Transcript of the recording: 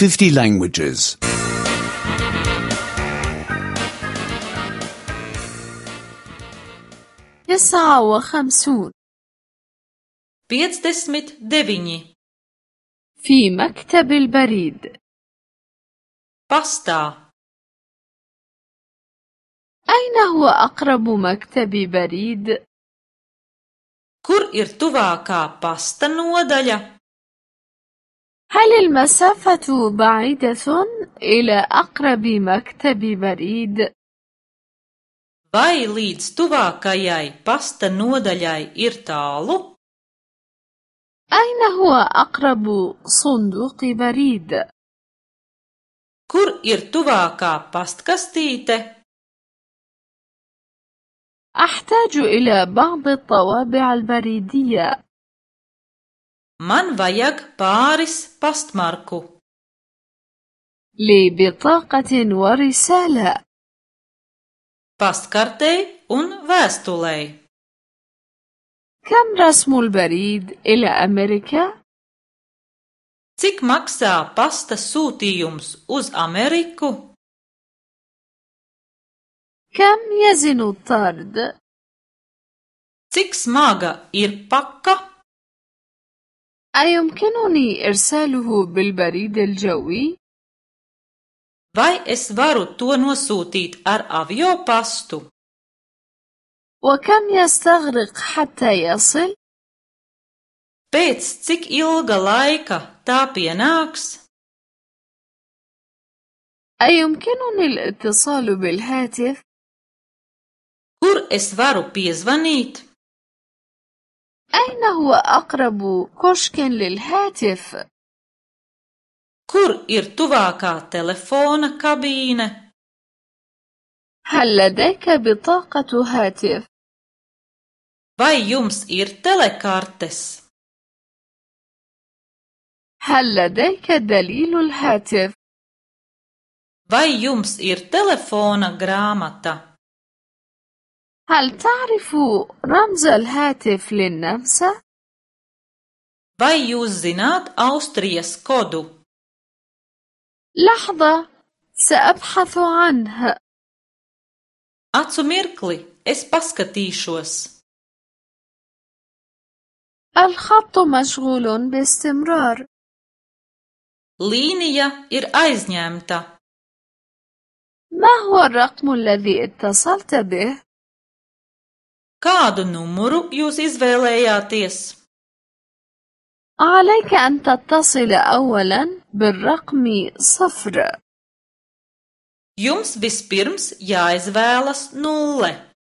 50 languages. 59 59 في مكتب البريد. pastā. أين هو أقرب مكتب بريد؟ Kur ir tuvākā pasta nodaļa? هل المسافة بعيدة إلى أقرب مكتب بريد؟ Vai līdz tuvākajai pasta nodaļai ir tālu? أين هو أقرب صندوق بريد؟ Kur ir tuvākā pastkastīte? أحتاج إلى بعض الطوابع البريدية. Man vajag pāris pastmarku. لبطاقة ورسالة. Pastkartei un vēstulei. كم رسم البريد إلى أمريكا؟ Cik maksā pasta sūtījums uz Ameriku? كم يزن الطرد؟ Cik smaga ir paka? أيمكنني إرساله بالبريد الجوي؟ Vai es varu to nosūtīt ar aviopastu? وكم يستغرق حتى يصل؟ Pēc cik ilga laika tā pienāks? أيمكنني الاتصال بالهاتف؟ Kur es varu piezvanīt? أين هو أقرب كشك للهاتف؟ Kur ir tuvākā telefona kabīne? هل لديك بطاقة هاتف؟ Vai jums ir telekartes? هل لديك دليل الهاتف؟ Vai jums ir telefona grāmata? هل تعرف رمز الهاتف للنمسا؟ Vai jūs zināt Austrijas kodu? لحظة، سأبحث عنه. Acu mirkli, es paskatīšos. الخط مشغول باستمرار. Līnija ir aizņemta. ما هو الرقم الذي اتصلت به؟ Kādu numuru jūs izvēlējāties? عليك أن تتصل أولاً بالرقم 0. Jums vispirms jāizvēlas 0.